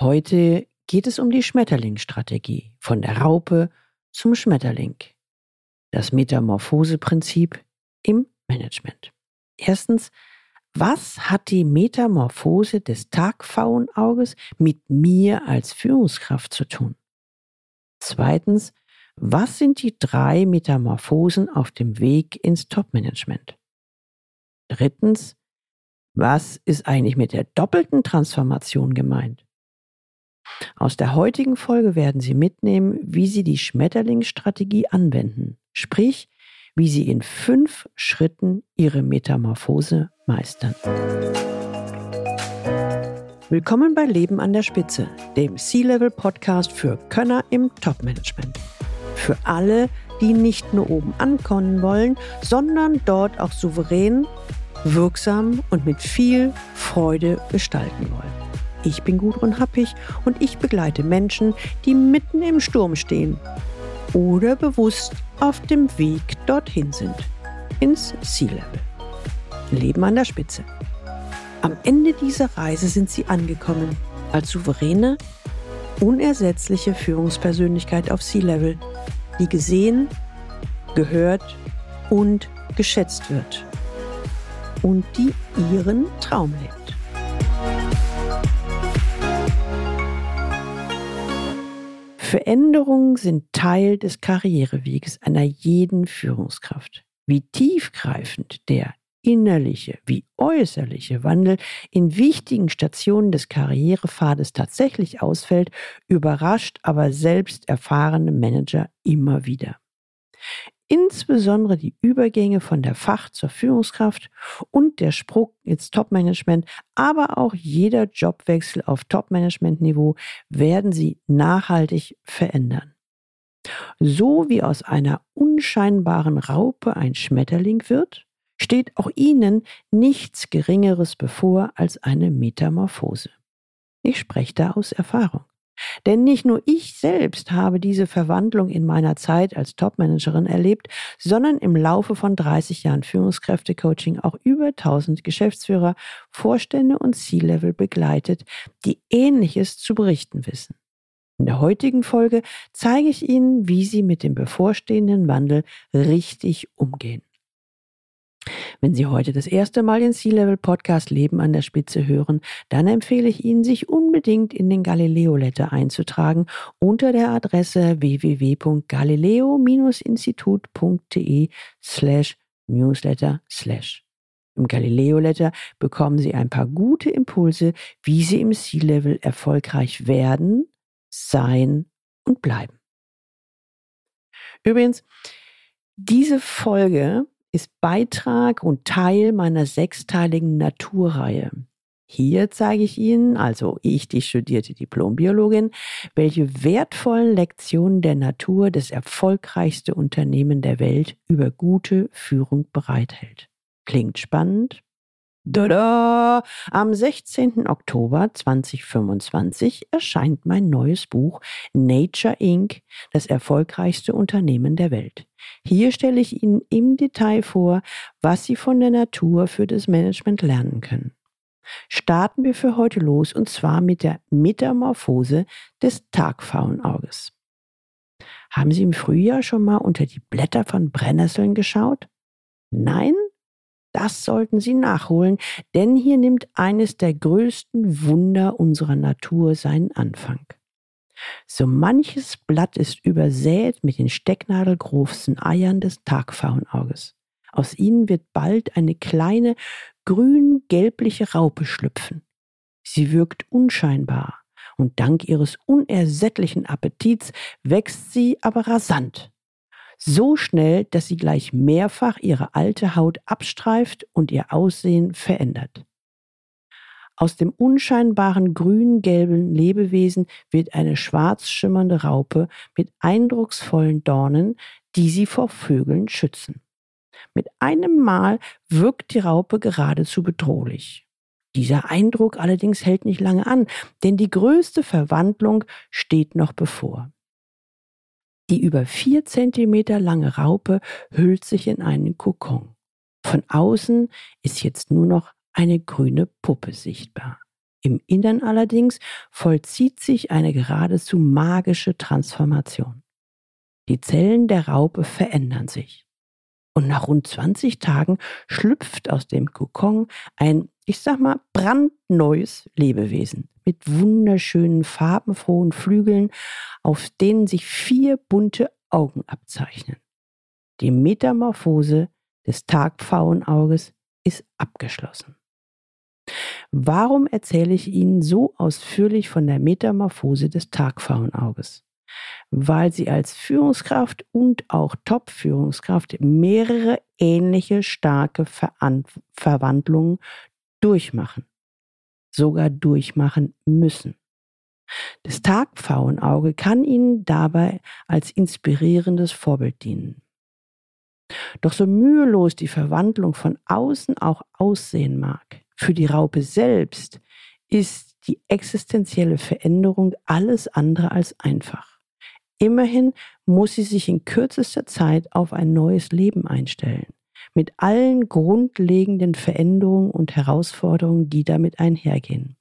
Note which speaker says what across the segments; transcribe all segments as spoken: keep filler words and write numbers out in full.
Speaker 1: Heute geht es um die Schmetterlingsstrategie, von der Raupe zum Schmetterling. Das Metamorphoseprinzip im Management. Erstens, was hat die Metamorphose des Tagpfauenauges mit mir als Führungskraft zu tun? Zweitens, was sind die drei Metamorphosen auf dem Weg ins Top-Management? Drittens, was ist eigentlich mit der doppelten Transformation gemeint? Aus der heutigen Folge werden Sie mitnehmen, wie Sie die Schmetterlingsstrategie anwenden, sprich, wie Sie in fünf Schritten Ihre Metamorphose meistern. Willkommen bei Leben an der Spitze, dem C-Level-Podcast für Könner im Top-Management. Für alle, die nicht nur oben ankommen wollen, sondern dort auch souverän, wirksam und mit viel Freude gestalten wollen. Ich bin Gudrun Happig und ich begleite Menschen, die mitten im Sturm stehen oder bewusst auf dem Weg dorthin sind, ins C-Level. Leben an der Spitze. Am Ende dieser Reise sind sie angekommen, als souveräne, unersetzliche Führungspersönlichkeit auf C-Level, die gesehen, gehört und geschätzt wird und die ihren Traum lebt. Veränderungen sind Teil des Karriereweges einer jeden Führungskraft. Wie tiefgreifend der innerliche wie äußerliche Wandel in wichtigen Stationen des Karrierepfades tatsächlich ausfällt, überrascht aber selbst erfahrene Manager immer wieder. Insbesondere die Übergänge von der Fach- zur Führungskraft und der Sprung ins Top-Management, aber auch jeder Jobwechsel auf Top-Management-Niveau werden sie nachhaltig verändern. So wie aus einer unscheinbaren Raupe ein Schmetterling wird, steht auch Ihnen nichts Geringeres bevor als eine Metamorphose. Ich spreche da aus Erfahrung. Denn nicht nur ich selbst habe diese Verwandlung in meiner Zeit als Topmanagerin erlebt, sondern im Laufe von dreißig Jahren Führungskräftecoaching auch über tausend Geschäftsführer, Vorstände und C-Level begleitet, die Ähnliches zu berichten wissen. In der heutigen Folge zeige ich Ihnen, wie Sie mit dem bevorstehenden Wandel richtig umgehen. Wenn Sie heute das erste Mal den C-Level-Podcast Leben an der Spitze hören, dann empfehle ich Ihnen, sich unbedingt in den Galileo-Letter einzutragen unter der Adresse w w w punkt galileo Bindestrich institut punkt de slash newsletter slash. Im Galileo-Letter bekommen Sie ein paar gute Impulse, wie Sie im C-Level erfolgreich werden, sein und bleiben. Übrigens, diese Folge ist Beitrag und Teil meiner sechsteiligen Naturreihe. Hier zeige ich Ihnen, also ich, die studierte Diplombiologin, welche wertvollen Lektionen der Natur das erfolgreichste Unternehmen der Welt über gute Führung bereithält. Klingt spannend? Tada! Am sechzehnten Oktober zweitausendfünfundzwanzig erscheint mein neues Buch Nature Incorporated, das erfolgreichste Unternehmen der Welt. Hier stelle ich Ihnen im Detail vor, was Sie von der Natur für das Management lernen können. Starten wir für heute los und zwar mit der Metamorphose des Tagpfauenauges. Haben Sie im Frühjahr schon mal unter die Blätter von Brennnesseln geschaut? Nein? Das sollten Sie nachholen, denn hier nimmt eines der größten Wunder unserer Natur seinen Anfang. So manches Blatt ist übersät mit den stecknadelgroßen Eiern des Tagpfauenauges. Aus ihnen wird bald eine kleine, grün-gelbliche Raupe schlüpfen. Sie wirkt unscheinbar und dank ihres unersättlichen Appetits wächst sie aber rasant. So schnell, dass sie gleich mehrfach ihre alte Haut abstreift und ihr Aussehen verändert. Aus dem unscheinbaren grün-gelben Lebewesen wird eine schwarz schimmernde Raupe mit eindrucksvollen Dornen, die sie vor Vögeln schützen. Mit einem Mal wirkt die Raupe geradezu bedrohlich. Dieser Eindruck allerdings hält nicht lange an, denn die größte Verwandlung steht noch bevor. Die über vier Zentimeter lange Raupe hüllt sich in einen Kokon. Von außen ist jetzt nur noch eine grüne Puppe sichtbar. Im Innern allerdings vollzieht sich eine geradezu magische Transformation. Die Zellen der Raupe verändern sich. Und nach rund zwanzig Tagen schlüpft aus dem Kokon ein, ich sag mal, brandneues Lebewesen mit wunderschönen, farbenfrohen Flügeln, auf denen sich vier bunte Augen abzeichnen. Die Metamorphose des Tagpfauenauges ist abgeschlossen. Warum erzähle ich Ihnen so ausführlich von der Metamorphose des Tagpfauenauges? Weil Sie als Führungskraft und auch Top-Führungskraft mehrere ähnliche starke Veran- Verwandlungen durchmachen, sogar durchmachen müssen. Das Tagpfauenauge kann Ihnen dabei als inspirierendes Vorbild dienen. Doch so mühelos die Verwandlung von außen auch aussehen mag, für die Raupe selbst ist die existenzielle Veränderung alles andere als einfach. Immerhin muss sie sich in kürzester Zeit auf ein neues Leben einstellen, mit allen grundlegenden Veränderungen und Herausforderungen, die damit einhergehen.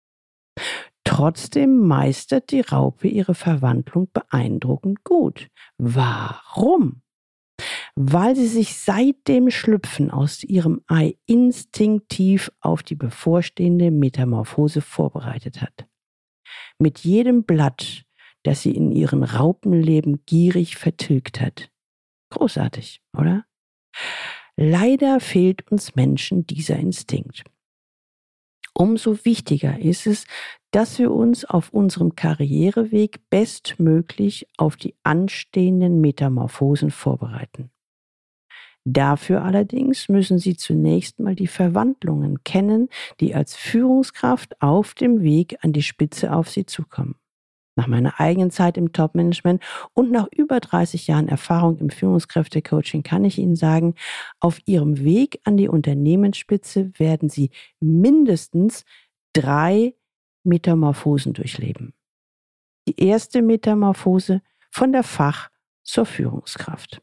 Speaker 1: Trotzdem meistert die Raupe ihre Verwandlung beeindruckend gut. Warum? Weil sie sich seit dem Schlüpfen aus ihrem Ei instinktiv auf die bevorstehende Metamorphose vorbereitet hat. Mit jedem Blatt, das sie in ihrem Raupenleben gierig vertilgt hat. Großartig, oder? Leider fehlt uns Menschen dieser Instinkt. Umso wichtiger ist es, dass wir uns auf unserem Karriereweg bestmöglich auf die anstehenden Metamorphosen vorbereiten. Dafür allerdings müssen Sie zunächst mal die Verwandlungen kennen, die als Führungskraft auf dem Weg an die Spitze auf Sie zukommen. Nach meiner eigenen Zeit im Top-Management und nach über dreißig Jahren Erfahrung im Führungskräftecoaching kann ich Ihnen sagen, auf Ihrem Weg an die Unternehmensspitze werden Sie mindestens drei Metamorphosen durchleben. Die erste Metamorphose von der Fach- zur Führungskraft.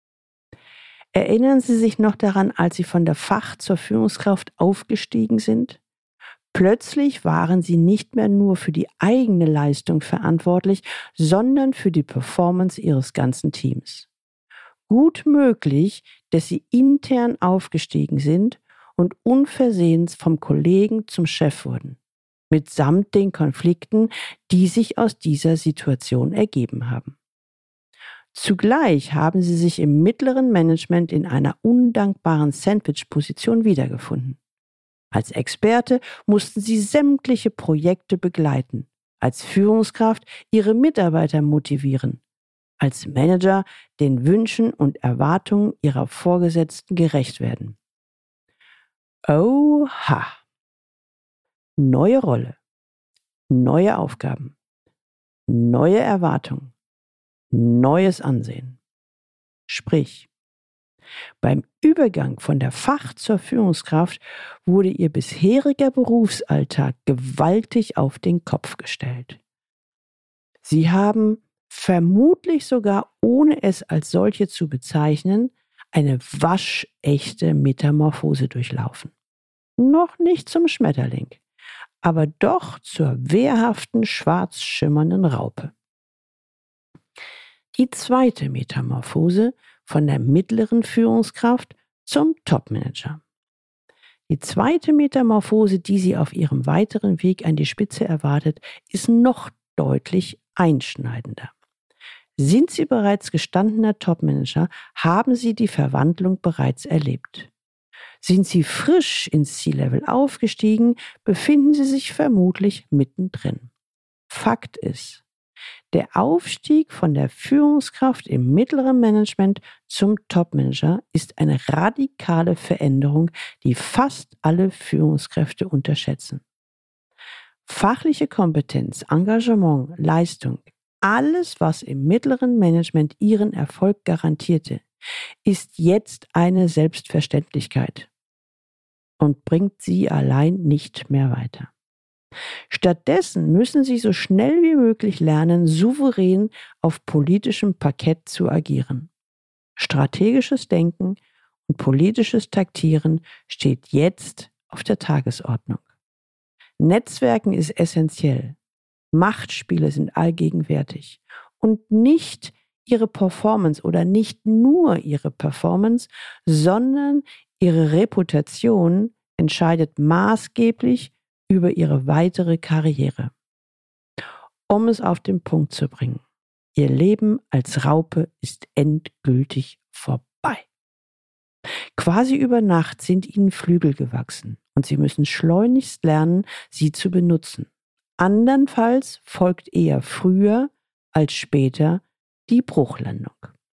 Speaker 1: Erinnern Sie sich noch daran, als Sie von der Fach- zur Führungskraft aufgestiegen sind? Plötzlich waren Sie nicht mehr nur für die eigene Leistung verantwortlich, sondern für die Performance Ihres ganzen Teams. Gut möglich, dass Sie intern aufgestiegen sind und unversehens vom Kollegen zum Chef wurden, mitsamt den Konflikten, die sich aus dieser Situation ergeben haben. Zugleich haben Sie sich im mittleren Management in einer undankbaren Sandwich-Position wiedergefunden. Als Experte mussten Sie sämtliche Projekte begleiten, als Führungskraft Ihre Mitarbeiter motivieren, als Manager den Wünschen und Erwartungen Ihrer Vorgesetzten gerecht werden. Oha! Neue Rolle, neue Aufgaben, neue Erwartungen, neues Ansehen. Sprich, beim Übergang von der Fach- zur Führungskraft wurde Ihr bisheriger Berufsalltag gewaltig auf den Kopf gestellt. Sie haben vermutlich sogar, ohne es als solche zu bezeichnen, eine waschechte Metamorphose durchlaufen. Noch nicht zum Schmetterling, aber doch zur wehrhaften, schwarz schimmernden Raupe. Die zweite Metamorphose von der mittleren Führungskraft zum Topmanager. Die zweite Metamorphose, die Sie auf Ihrem weiteren Weg an die Spitze erwartet, ist noch deutlich einschneidender. Sind Sie bereits gestandener Topmanager, haben Sie die Verwandlung bereits erlebt. Sind Sie frisch ins C-Level aufgestiegen, befinden Sie sich vermutlich mittendrin. Fakt ist, der Aufstieg von der Führungskraft im mittleren Management zum Topmanager ist eine radikale Veränderung, die fast alle Führungskräfte unterschätzen. Fachliche Kompetenz, Engagement, Leistung, alles, was im mittleren Management Ihren Erfolg garantierte, ist jetzt eine Selbstverständlichkeit und bringt Sie allein nicht mehr weiter. Stattdessen müssen Sie so schnell wie möglich lernen, souverän auf politischem Parkett zu agieren. Strategisches Denken und politisches Taktieren steht jetzt auf der Tagesordnung. Netzwerken ist essentiell. Machtspiele sind allgegenwärtig. Und nicht ihre Performance oder nicht nur ihre Performance, sondern ihre Reputation entscheidet maßgeblich über ihre weitere Karriere. Um es auf den Punkt zu bringen: Ihr Leben als Raupe ist endgültig vorbei. Quasi über Nacht sind ihnen Flügel gewachsen und sie müssen schleunigst lernen, sie zu benutzen. Andernfalls folgt eher früher als später die Bruchlandung.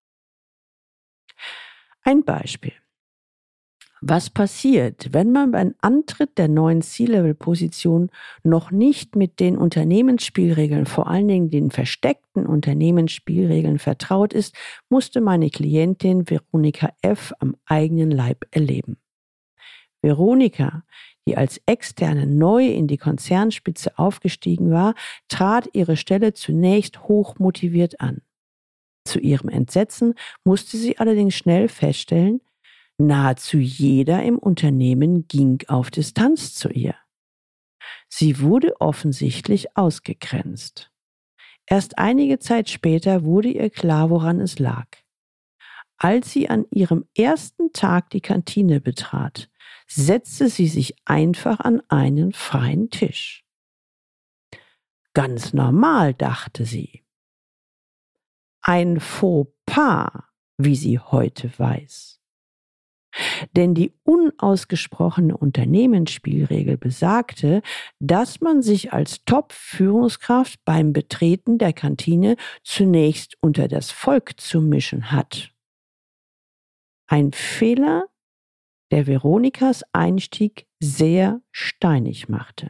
Speaker 1: Ein Beispiel. Was passiert, wenn man beim Antritt der neuen C-Level-Position noch nicht mit den Unternehmensspielregeln, vor allen Dingen den versteckten Unternehmensspielregeln vertraut ist, musste meine Klientin Veronika F. am eigenen Leib erleben. Veronika, die als Externe neu in die Konzernspitze aufgestiegen war, trat ihre Stelle zunächst hochmotiviert an. Zu ihrem Entsetzen musste sie allerdings schnell feststellen, nahezu jeder im Unternehmen ging auf Distanz zu ihr. Sie wurde offensichtlich ausgegrenzt. Erst einige Zeit später wurde ihr klar, woran es lag. Als sie an ihrem ersten Tag die Kantine betrat, setzte sie sich einfach an einen freien Tisch. Ganz normal, dachte sie. Ein Fauxpas, wie sie heute weiß. Denn die unausgesprochene Unternehmensspielregel besagte, dass man sich als Top-Führungskraft beim Betreten der Kantine zunächst unter das Volk zu mischen hat. Ein Fehler, der Veronikas Einstieg sehr steinig machte.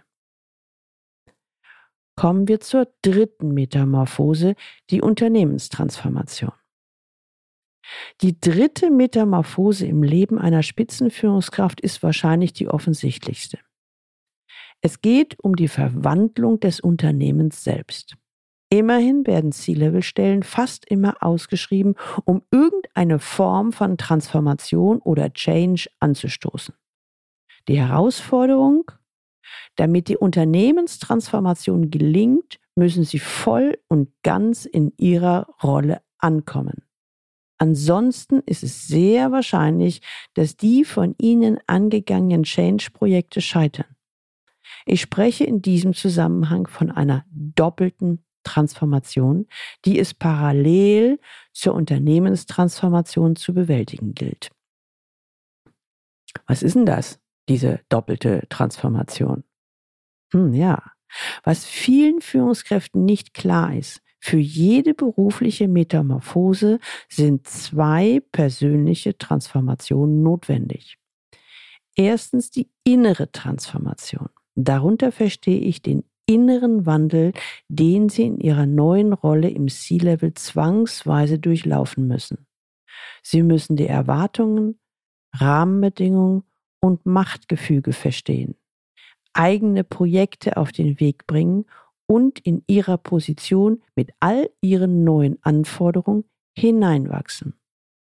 Speaker 1: Kommen wir zur dritten Metamorphose, die Unternehmenstransformation. Die dritte Metamorphose im Leben einer Spitzenführungskraft ist wahrscheinlich die offensichtlichste. Es geht um die Verwandlung des Unternehmens selbst. Immerhin werden C-Level-Stellen fast immer ausgeschrieben, um irgendeine Form von Transformation oder Change anzustoßen. Die Herausforderung: Damit die Unternehmenstransformation gelingt, müssen Sie voll und ganz in Ihrer Rolle ankommen. Ansonsten ist es sehr wahrscheinlich, dass die von Ihnen angegangenen Change-Projekte scheitern. Ich spreche in diesem Zusammenhang von einer doppelten Transformation, die es parallel zur Unternehmenstransformation zu bewältigen gilt. Was ist denn das, diese doppelte Transformation? Hm, ja, was vielen Führungskräften nicht klar ist: Für jede berufliche Metamorphose sind zwei persönliche Transformationen notwendig. Erstens die innere Transformation. Darunter verstehe ich den inneren Wandel, den Sie in Ihrer neuen Rolle im C-Level zwangsweise durchlaufen müssen. Sie müssen die Erwartungen, Rahmenbedingungen und Machtgefüge verstehen, eigene Projekte auf den Weg bringen und in ihrer Position mit all ihren neuen Anforderungen hineinwachsen.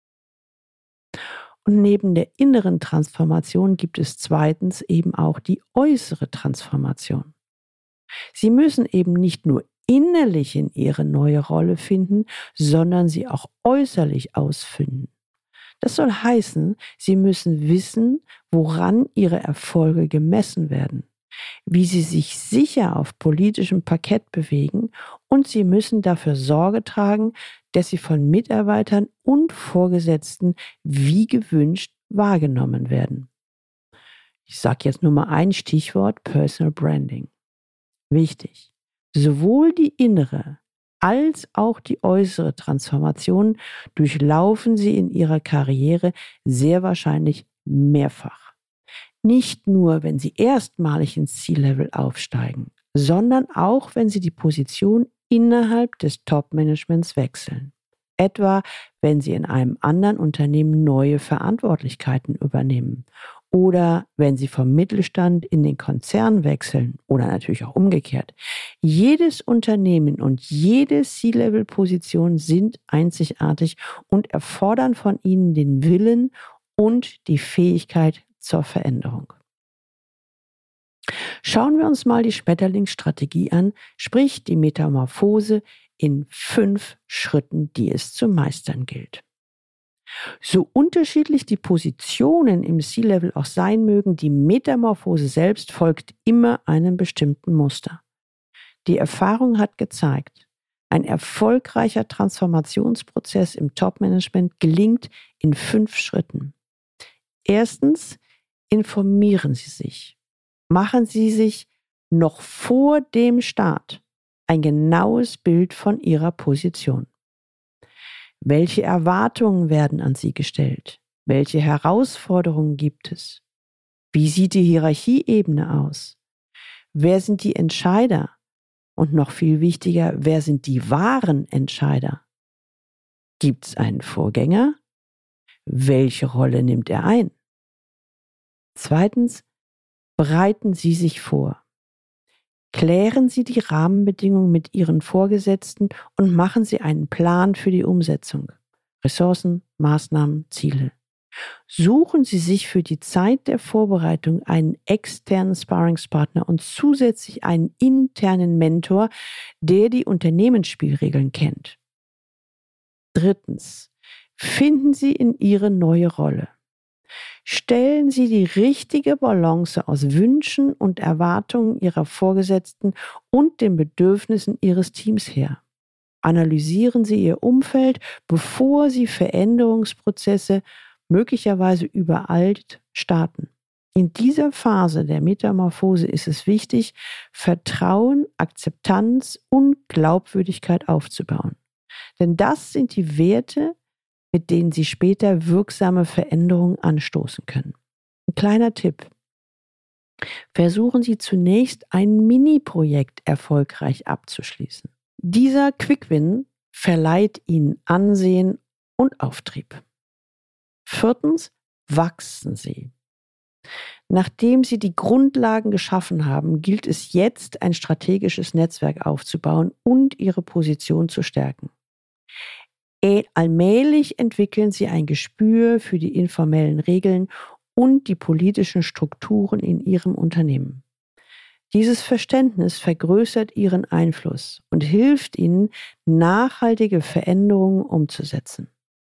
Speaker 1: Und neben der inneren Transformation gibt es zweitens eben auch die äußere Transformation. Sie müssen eben nicht nur innerlich in ihre neue Rolle finden, sondern sie auch äußerlich ausfinden. Das soll heißen, Sie müssen wissen, woran Ihre Erfolge gemessen werden, wie Sie sich sicher auf politischem Parkett bewegen, und Sie müssen dafür Sorge tragen, dass Sie von Mitarbeitern und Vorgesetzten wie gewünscht wahrgenommen werden. Ich sage jetzt nur mal ein Stichwort: Personal Branding. Wichtig. Sowohl die innere als auch die äußere Transformation durchlaufen Sie in Ihrer Karriere sehr wahrscheinlich mehrfach. Nicht nur, wenn Sie erstmalig ins C-Level aufsteigen, sondern auch, wenn Sie die Position innerhalb des Top-Managements wechseln. Etwa, wenn Sie in einem anderen Unternehmen neue Verantwortlichkeiten übernehmen oder wenn Sie vom Mittelstand in den Konzern wechseln oder natürlich auch umgekehrt. Jedes Unternehmen und jede C-Level-Position sind einzigartig und erfordern von Ihnen den Willen und die Fähigkeit zur Veränderung. Schauen wir uns mal die Schmetterlingsstrategie an, sprich die Metamorphose in fünf Schritten, die es zu meistern gilt. So unterschiedlich die Positionen im C-Level auch sein mögen, die Metamorphose selbst folgt immer einem bestimmten Muster. Die Erfahrung hat gezeigt, ein erfolgreicher Transformationsprozess im Top-Management gelingt in fünf Schritten. Erstens, informieren Sie sich. Machen Sie sich noch vor dem Start ein genaues Bild von Ihrer Position. Welche Erwartungen werden an Sie gestellt? Welche Herausforderungen gibt es? Wie sieht die Hierarchieebene aus? Wer sind die Entscheider? Und noch viel wichtiger, wer sind die wahren Entscheider? Gibt es einen Vorgänger? Welche Rolle nimmt er ein? Zweitens, bereiten Sie sich vor. Klären Sie die Rahmenbedingungen mit Ihren Vorgesetzten und machen Sie einen Plan für die Umsetzung. Ressourcen, Maßnahmen, Ziele. Suchen Sie sich für die Zeit der Vorbereitung einen externen Sparringspartner und zusätzlich einen internen Mentor, der die Unternehmensspielregeln kennt. Drittens, finden Sie in Ihre neue Rolle. Stellen Sie die richtige Balance aus Wünschen und Erwartungen Ihrer Vorgesetzten und den Bedürfnissen Ihres Teams her. Analysieren Sie Ihr Umfeld, bevor Sie Veränderungsprozesse möglicherweise übereilt starten. In dieser Phase der Metamorphose ist es wichtig, Vertrauen, Akzeptanz und Glaubwürdigkeit aufzubauen. Denn das sind die Werte, mit denen Sie später wirksame Veränderungen anstoßen können. Ein kleiner Tipp. Versuchen Sie zunächst ein Mini-Projekt erfolgreich abzuschließen. Dieser Quick-Win verleiht Ihnen Ansehen und Auftrieb. Viertens, wachsen Sie. Nachdem Sie die Grundlagen geschaffen haben, gilt es jetzt, ein strategisches Netzwerk aufzubauen und Ihre Position zu stärken. Allmählich entwickeln Sie ein Gespür für die informellen Regeln und die politischen Strukturen in Ihrem Unternehmen. Dieses Verständnis vergrößert Ihren Einfluss und hilft Ihnen, nachhaltige Veränderungen umzusetzen.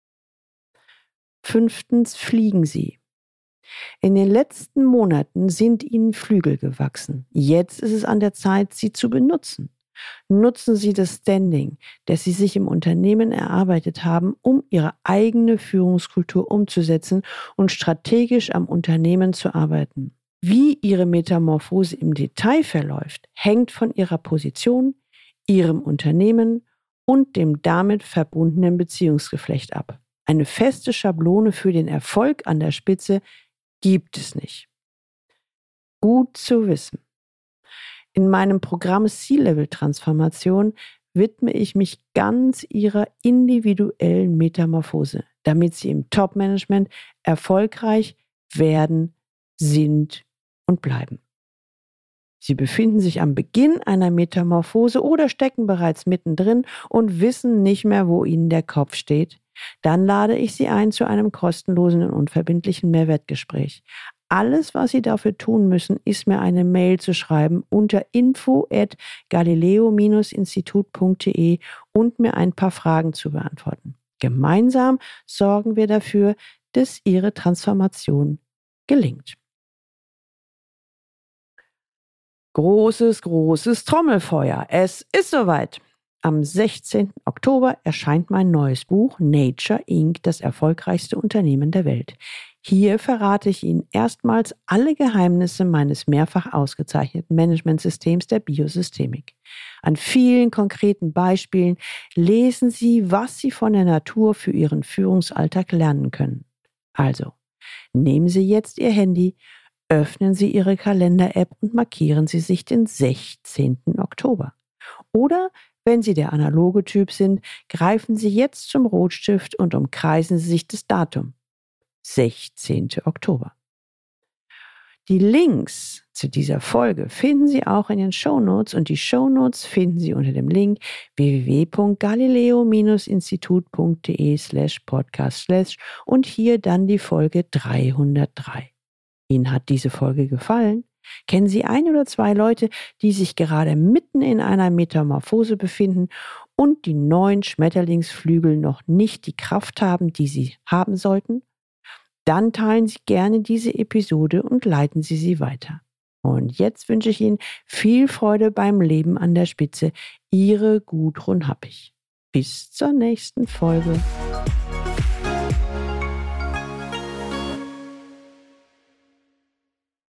Speaker 1: Fünftens, fliegen Sie. In den letzten Monaten sind Ihnen Flügel gewachsen. Jetzt ist es an der Zeit, sie zu benutzen. Nutzen Sie das Standing, das Sie sich im Unternehmen erarbeitet haben, um Ihre eigene Führungskultur umzusetzen und strategisch am Unternehmen zu arbeiten. Wie Ihre Metamorphose im Detail verläuft, hängt von Ihrer Position, Ihrem Unternehmen und dem damit verbundenen Beziehungsgeflecht ab. Eine feste Schablone für den Erfolg an der Spitze gibt es nicht. Gut zu wissen. In meinem Programm C-Level-Transformation widme ich mich ganz Ihrer individuellen Metamorphose, damit Sie im Top-Management erfolgreich werden, sind und bleiben. Sie befinden sich am Beginn einer Metamorphose oder stecken bereits mittendrin und wissen nicht mehr, wo Ihnen der Kopf steht. Dann lade ich Sie ein zu einem kostenlosen und unverbindlichen Mehrwertgespräch. Alles, was Sie dafür tun müssen, ist mir eine Mail zu schreiben unter info at galileo institut punkt de und mir ein paar Fragen zu beantworten. Gemeinsam sorgen wir dafür, dass Ihre Transformation gelingt. Großes, großes Trommelfeuer. Es ist soweit. Am sechzehnten Oktober erscheint mein neues Buch Nature Incorporated, das erfolgreichste Unternehmen der Welt. Hier verrate ich Ihnen erstmals alle Geheimnisse meines mehrfach ausgezeichneten Managementsystems der Biosystemik. An vielen konkreten Beispielen lesen Sie, was Sie von der Natur für Ihren Führungsalltag lernen können. Also, nehmen Sie jetzt Ihr Handy, öffnen Sie Ihre Kalender-App und markieren Sie sich den sechzehnten Oktober. Oder, wenn Sie der analoge Typ sind, greifen Sie jetzt zum Rotstift und umkreisen Sie sich das Datum. sechzehnten Oktober. Die Links zu dieser Folge finden Sie auch in den Shownotes und die Shownotes finden Sie unter dem Link w w w punkt galileo institut punkt de slash podcast slash und hier dann die Folge dreihundertdrei. Ihnen hat diese Folge gefallen? Kennen Sie ein oder zwei Leute, die sich gerade mitten in einer Metamorphose befinden und die neuen Schmetterlingsflügel noch nicht die Kraft haben, die sie haben sollten? Dann teilen Sie gerne diese Episode und leiten Sie sie weiter. Und jetzt wünsche ich Ihnen viel Freude beim Leben an der Spitze. Ihre Gudrun Happig. Bis zur nächsten Folge.